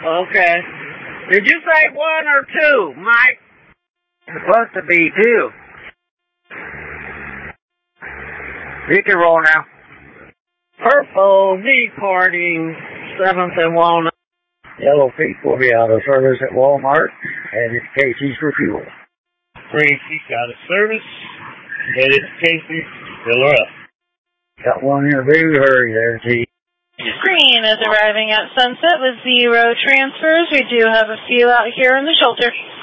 Okay. Did you say 1 or 2, Mike? It's supposed to be 2. You can roll now. Purple, departing 7th and Walnut. Yellow Peak will be out of service at Walmart, and it's Casey's for fuel. Green Peak out of service, headed to Casey's, fill her up. Got one in a big hurry there, T. Green is arriving at Sunset with 0 transfers. We do have a few out here in the shelter.